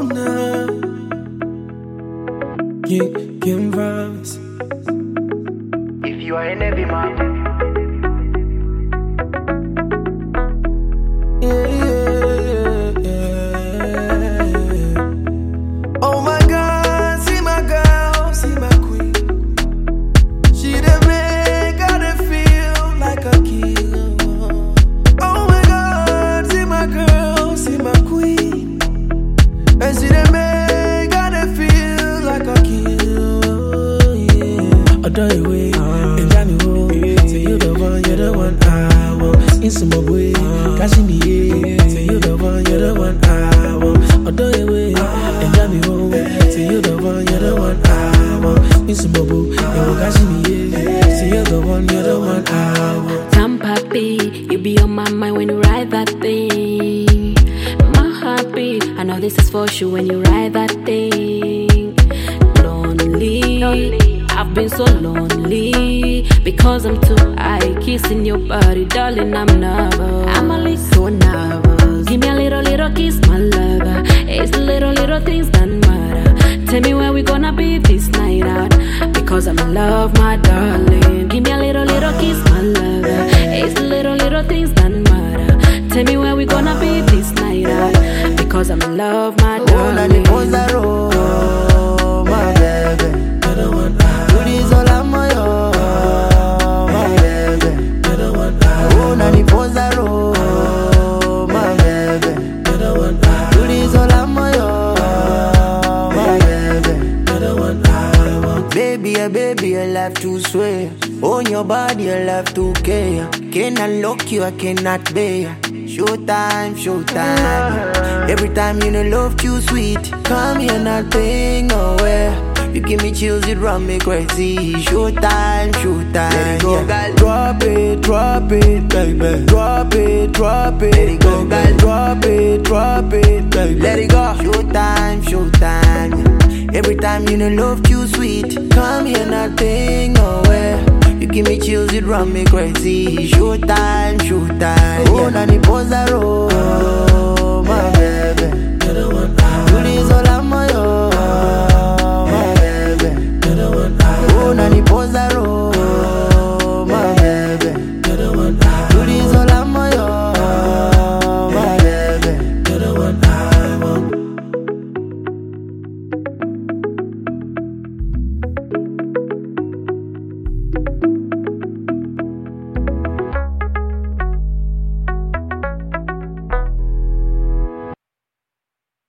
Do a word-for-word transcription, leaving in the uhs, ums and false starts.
now. King, King Vibes. If you are a heavy man, Yeah, yeah, yeah, yeah. Oh my God, see my girl, see my queen. She the make I dey feel like a king. Oh my God, see my girl, see my queen. And she the make I dey feel like a king. Yeah. Adore you way, enjoy me wo. Say you the one, you're the one I want. In some way, cash in the air. Say you the one, you're the one I want. Adore you way, enjoy me wo. Say you the one, you're the one I want. In some way, cash in the air. Say you're the one, you're the one I want. Come, papi, you be on my mind when you ride that thing. My heartbeat, I know this is for sure when you ride that thing. Lonely, lonely. I've been so lonely because I'm too high, kissing your body, darling. I'm nervous. I'm a little so nervous. Give me a little, little kiss, my lover. It's the little, little things that matter. Tell me where we gonna be this night out, because I'm in love, my darling. Give me a little, little kiss, my lover. It's the little, little things that matter. Tell me where we gonna be this night out, because I'm in love, my darling. Oh, my baby. You're the one I You this all I'm my my baby. You're the one I Oh, Nani Pozaro, my baby. You're the one I You this all I'm my my baby. You're the one I want. Baby, yeah, baby, I love to swear. On your body, I love to care. Cannot lock you, I cannot bear. Showtime, showtime. Every time you know love too sweet. Come here, nothing nowhere. You give me chills, it run me crazy. Showtime, showtime. Let it go, Yeah. Drop it, drop it, baby. Drop it, drop it. Let it go, baby. girl. Drop it, drop it, baby. Let it go. Showtime, showtime. Every time you know love too sweet. Come here, nothing nowhere. You give me chills, it run me crazy. Showtime, showtime. Oh, Nani Pozaro.